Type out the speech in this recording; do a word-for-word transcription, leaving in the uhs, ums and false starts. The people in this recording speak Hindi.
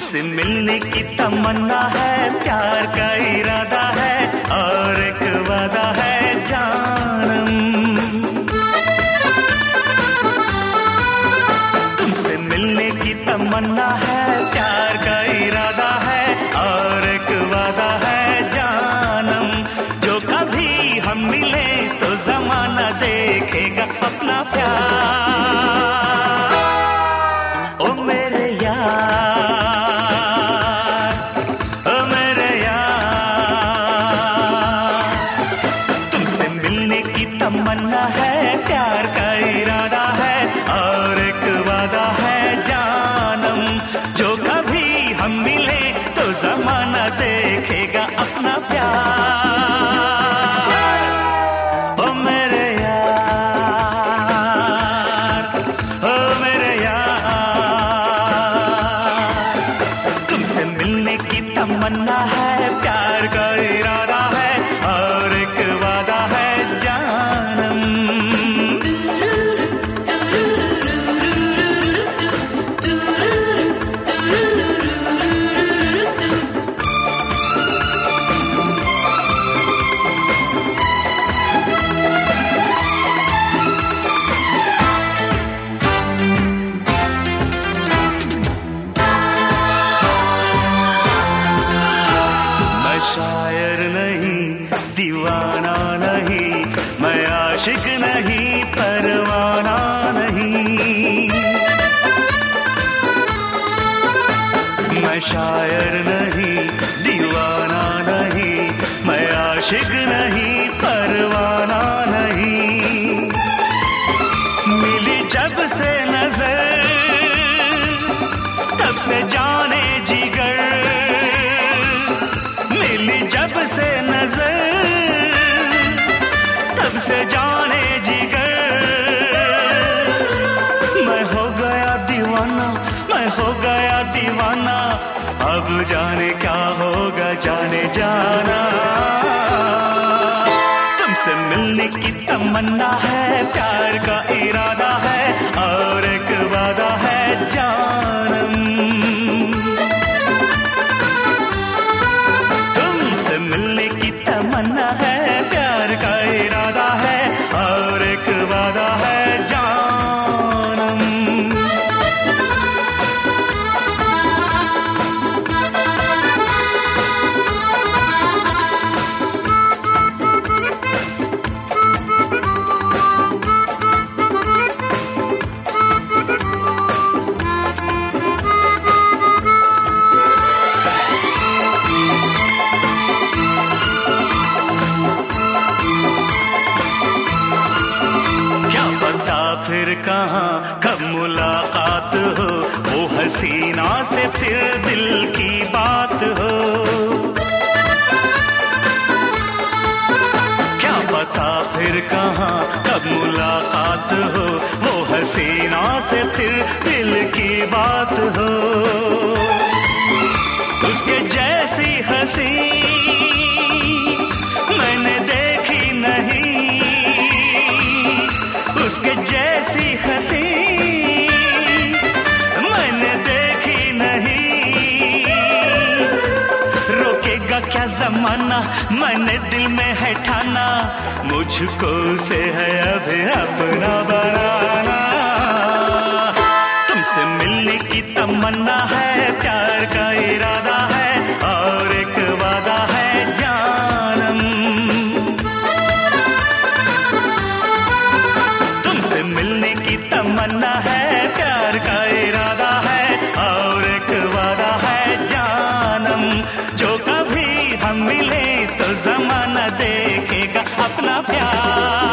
तुमसे मिलने की तमन्ना है, प्यार का इरादा है और एक वादा है जानम। तुमसे मिलने की तमन्ना है, प्यार का इरादा है और एक वादा है जानम। जो कभी हम मिले तो जमाना देखेगा अपना प्यार। ओ मेरे यार, तमन्ना है, प्यार का इरादा है और एक वादा है जानम। जो कभी हम मिले तो जमाना देखेगा अपना प्यार। ओ मेरे यार, ओ मेरे यार, तुमसे मिलने की तमन्ना है, प्यार का इरादा है और एक वादा है शायर नहीं, दीवाना नहीं, मैं आशिक नहीं, परवाना नहीं। मैं शायर नहीं, दीवाना नहीं, मैं आशिक नहीं, परवाना नहीं। मिली जब से नजर तब से जाने जिगर, जब से नजर तब से जाने जिगर। मैं हो गया दीवाना, मैं हो गया दीवाना, अब जाने क्या होगा जाने जाना। तुमसे मिलने की तमन्ना है, प्यार का इरादा है और एक वादा है जानम। मिलने की तमन्ना है, प्यार का इरादा है और एक वादा है जानम। फिर कहाँ कब मुलाकात हो, वो हसीना से फिर दिल की बात हो। क्या पता फिर कहाँ कब मुलाकात हो, वो हसीना से फिर दिल की बात हो। उसके जैसी हंसी मैंने देखी नहीं, उसके जैसी हंसी मैंने देखी नहीं। रोकेगा क्या जमाना, मैंने दिल में है ठाना, मुझको से है अभी अपना बनाना। तुमसे मिलने की तमन्ना है, प्यार का इरादा है और एक वादा है जानम। मिलने की तमन्ना है, प्यार का इरादा है और एक वादा है जानम। जो कभी हम मिले तो जमाना देखेगा अपना प्यार।